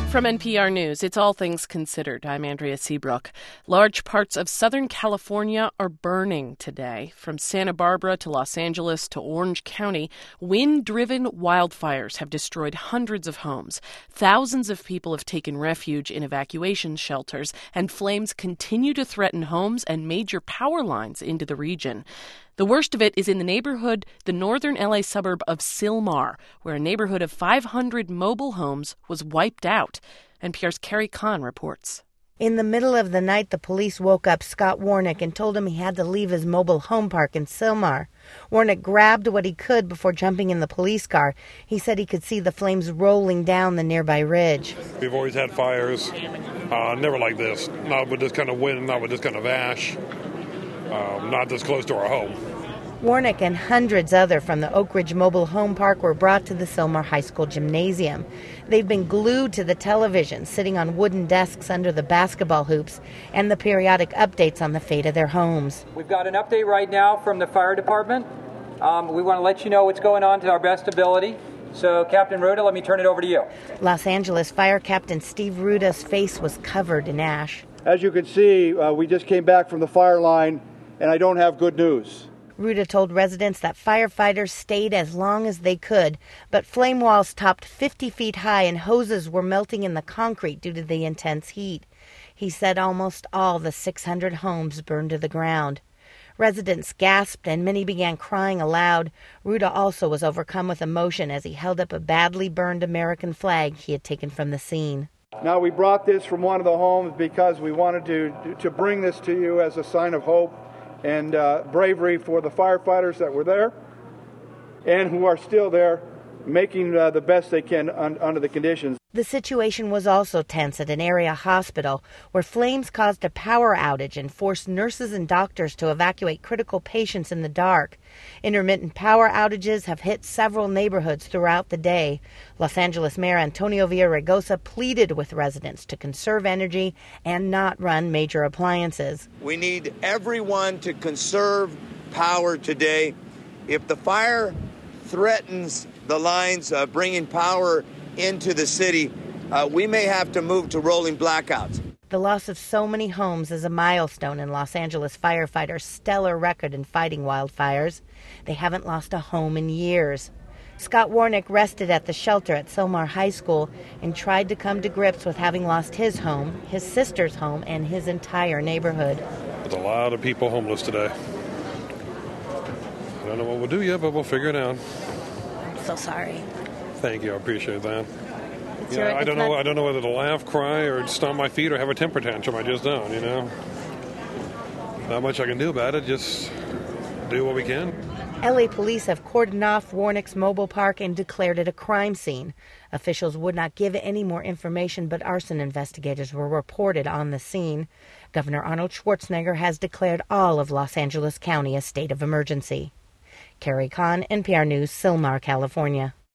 From NPR News, it's All Things Considered. I'm Andrea Seabrook. Large parts of Southern California are burning today. From Santa Barbara to Los Angeles to Orange County, wind-driven wildfires have destroyed hundreds of homes. Thousands of people have taken refuge in evacuation shelters, and flames continue to threaten homes and major power lines into the region. The worst of it is in the northern LA suburb of Sylmar, where a neighborhood of 500 mobile homes was wiped out. NPR's Carrie Kahn reports. In the middle of the night, the police woke up Scott Warnick and told him he had to leave his mobile home park in Sylmar. Warnick grabbed what he could before jumping in the police car. He said he could see the flames rolling down the nearby ridge. We've always had fires, never like this. Not with this kind of wind, not with this kind of ash, not this close to our home. Warnick and hundreds other from the Oak Ridge Mobile Home Park were brought to the Sylmar High School gymnasium. They've been glued to the television, sitting on wooden desks under the basketball hoops, and the periodic updates on the fate of their homes. We've got an update right now from the fire department. We want to let you know what's going on to our best ability. So, Captain Ruda, let me turn it over to you. Los Angeles Fire Captain Steve Ruda's face was covered in ash. As you can see, we just came back from the fire line, and I don't have good news. Ruda told residents that firefighters stayed as long as they could, but flame walls topped 50 feet high and hoses were melting in the concrete due to the intense heat. He said almost all the 600 homes burned to the ground. Residents gasped and many began crying aloud. Ruda also was overcome with emotion as he held up a badly burned American flag he had taken from the scene. Now, we brought this from one of the homes because we wanted to bring this to you as a sign of hope and bravery for the firefighters that were there and who are still there, making the best they can under the conditions. The situation was also tense at an area hospital where flames caused a power outage and forced nurses and doctors to evacuate critical patients in the dark. Intermittent power outages have hit several neighborhoods throughout the day. Los Angeles Mayor Antonio Villaraigosa pleaded with residents to conserve energy and not run major appliances. We need everyone to conserve power today. If the fire threatens the lines bringing power into the city, we may have to move to rolling blackouts. The loss of so many homes is a milestone in Los Angeles firefighters' stellar record in fighting wildfires. They haven't lost a home in years. Scott Warnick rested at the shelter at Sylmar High School and tried to come to grips with having lost his home, his sister's home, and his entire neighborhood. There's a lot of people homeless today. I don't know what we'll do yet, but we'll figure it out. I'm so sorry. Thank you. I appreciate that. I don't know whether to laugh, cry, or stomp my feet or have a temper tantrum. I just don't, Not much I can do about it. Just do what we can. LA police have cordoned off Warnick's mobile park and declared it a crime scene. Officials would not give any more information, but arson investigators were reported on the scene. Governor Arnold Schwarzenegger has declared all of Los Angeles County a state of emergency. Carrie Kahn, NPR News, Sylmar, California.